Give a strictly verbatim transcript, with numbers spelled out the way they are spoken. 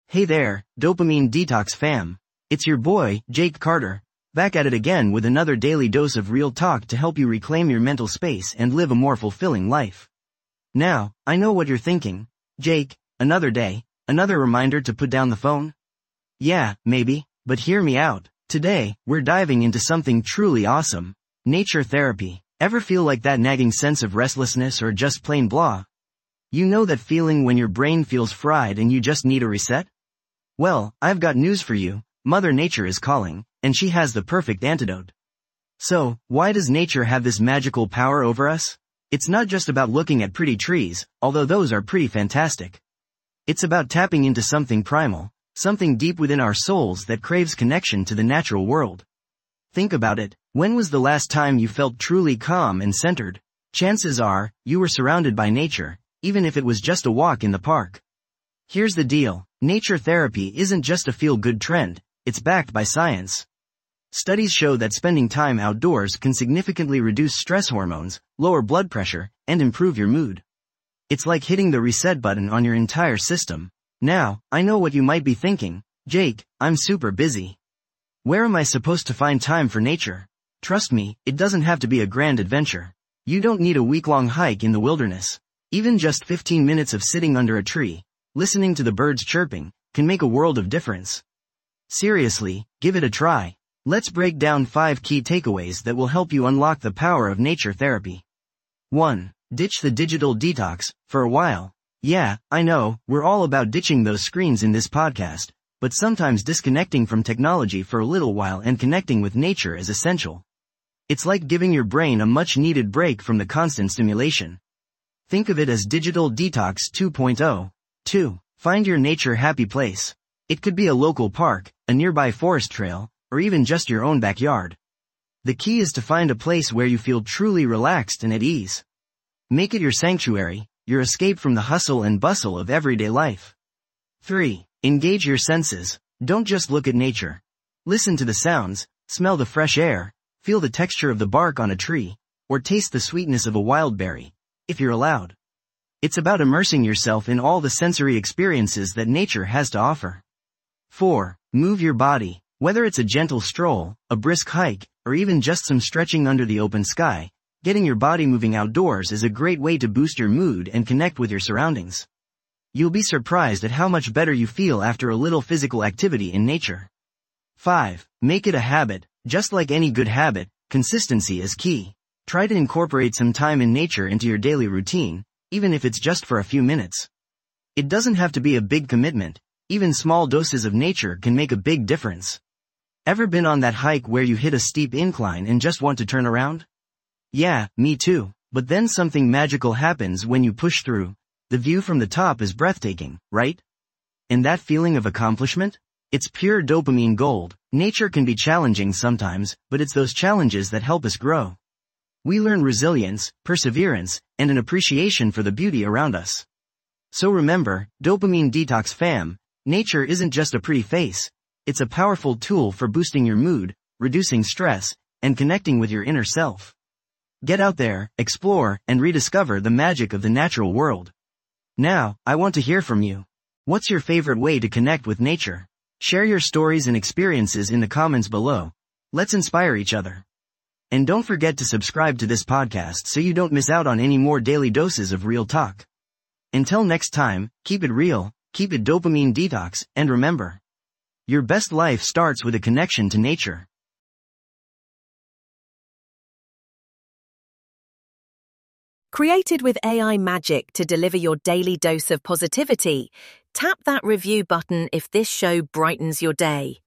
Hey there, Dopamine Detox fam. It's your boy, Jake Carter, back at it again with another daily dose of real talk to help you reclaim your mental space and live a more fulfilling life. Now, I know what you're thinking. Jake, another day, another reminder to put down the phone? Yeah, maybe, but hear me out. Today, we're diving into something truly awesome. Nature therapy. Ever feel like that nagging sense of restlessness or just plain blah? You know that feeling when your brain feels fried and you just need a reset? Well, I've got news for you. Mother Nature is calling, and she has the perfect antidote. So, why does nature have this magical power over us? It's not just about looking at pretty trees, although those are pretty fantastic. It's about tapping into something primal, something deep within our souls that craves connection to the natural world. Think about it. When was the last time you felt truly calm and centered? Chances are, you were surrounded by nature, even if it was just a walk in the park. Here's the deal. Nature therapy isn't just a feel-good trend, it's backed by science. Studies show that spending time outdoors can significantly reduce stress hormones, lower blood pressure, and improve your mood. It's like hitting the reset button on your entire system. Now, I know what you might be thinking. Jake, I'm super busy. Where am I supposed to find time for nature? Trust me, it doesn't have to be a grand adventure. You don't need a week-long hike in the wilderness. Even just fifteen minutes of sitting under a tree, listening to the birds chirping, can make a world of difference. Seriously, give it a try. Let's break down five key takeaways that will help you unlock the power of nature therapy. one. Ditch the digital detox, for a while. Yeah, I know, we're all about ditching those screens in this podcast, but sometimes disconnecting from technology for a little while and connecting with nature is essential. It's like giving your brain a much-needed break from the constant stimulation. Think of it as Digital Detox two point oh. two. Find your nature happy place. It could be a local park, a nearby forest trail, or even just your own backyard. The key is to find a place where you feel truly relaxed and at ease. Make it your sanctuary, your escape from the hustle and bustle of everyday life. three. Engage your senses. Don't just look at nature. Listen to the sounds, smell the fresh air, feel the texture of the bark on a tree, or taste the sweetness of a wild berry, if you're allowed. It's about immersing yourself in all the sensory experiences that nature has to offer. four. Move your body. Whether it's a gentle stroll, a brisk hike, or even just some stretching under the open sky, getting your body moving outdoors is a great way to boost your mood and connect with your surroundings. You'll be surprised at how much better you feel after a little physical activity in nature. five. Make it a habit. Just like any good habit, consistency is key. Try to incorporate some time in nature into your daily routine, even if it's just for a few minutes. It doesn't have to be a big commitment. Even small doses of nature can make a big difference. Ever been on that hike where you hit a steep incline and just want to turn around? Yeah, me too. But then something magical happens when you push through. The view from the top is breathtaking, right? And that feeling of accomplishment? It's pure dopamine gold. Nature can be challenging sometimes, but it's those challenges that help us grow. We learn resilience, perseverance, and an appreciation for the beauty around us. So remember, Dopamine Detox fam, nature isn't just a pretty face. It's a powerful tool for boosting your mood, reducing stress, and connecting with your inner self. Get out there, explore, and rediscover the magic of the natural world. Now, I want to hear from you. What's your favorite way to connect with nature? Share your stories and experiences in the comments below. Let's inspire each other. And don't forget to subscribe to this podcast so you don't miss out on any more daily doses of real talk. Until next time, keep it real, keep it dopamine detox, and remember, your best life starts with a connection to nature. Created with A I magic to deliver your daily dose of positivity, tap that review button if this show brightens your day.